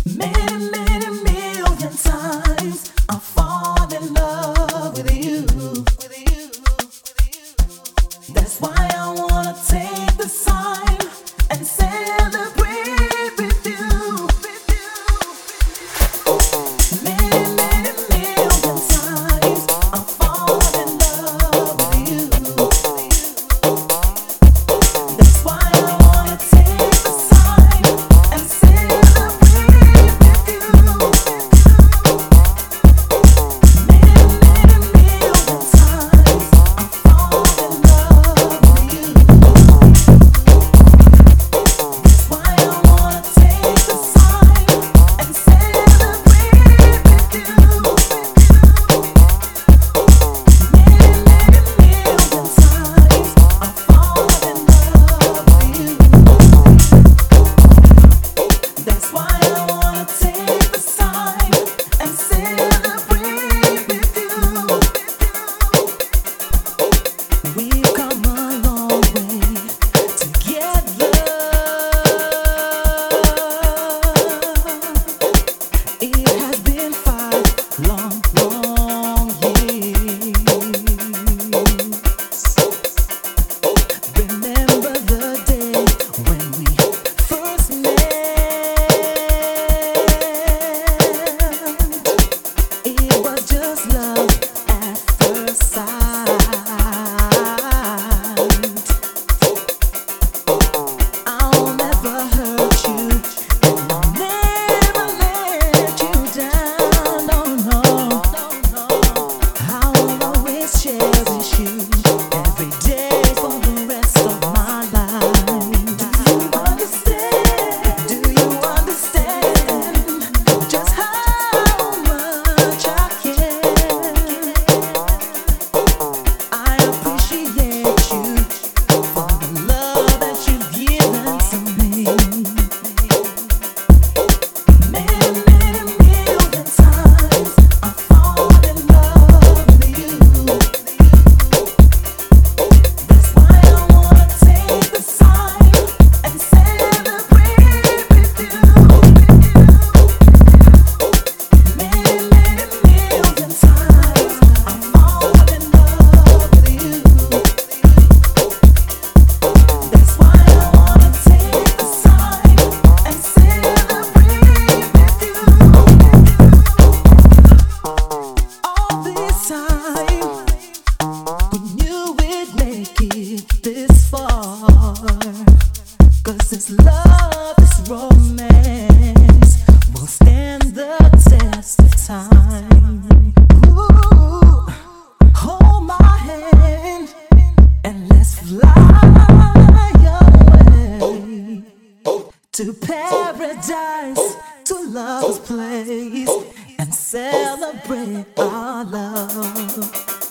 Many, many million times I fall in love with you. That's why I wanna take the time and celebrate with you. Many, many million times I fall in love with you. That's why I wanna take the time and celebrate with you. Many, many million times I fall in love with you. That's why I wanna take the time and celebrate with you. Many, many million times I fall in love with you. That's why I wanna take the time and celebrate with you. We've come a long way together. It has been 5 long, long years. Remember the day when we first met? It was just love at first sight. I'll never hurt you, and I'll never let you down. No, no, no. I'll always cherish you every day for the rest of my life. Do you understand? Do you understand just how much I care? I appreciate you for the love that you've given to me. Many, many million times I fall in love with you. That's why I wanna take the time and celebrate with you. Many, many million times I fall in love with you. That's why I wanna take the time and celebrate with you. All this time, who knew we'd make it this far? 'Cause this love, this romance will stand the test of time. Ooh, hold my hand and let's fly away to paradise, to love's place, and celebrate our love.